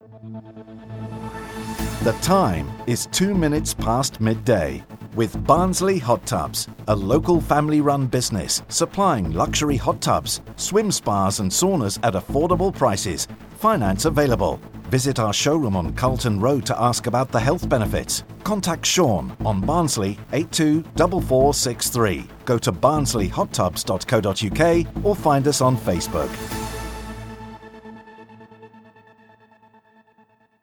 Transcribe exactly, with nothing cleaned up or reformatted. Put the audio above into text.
The time is two minutes past midday with Barnsley Hot Tubs, a local family-run business supplying luxury hot tubs, swim spas and saunas at affordable prices. Finance available. Visit our showroom on Carlton Road to ask about the health benefits. Contact Sean on Barnsley eight two four four six three. Go to barnsley hot tubs dot co dot uk or find us on Facebook.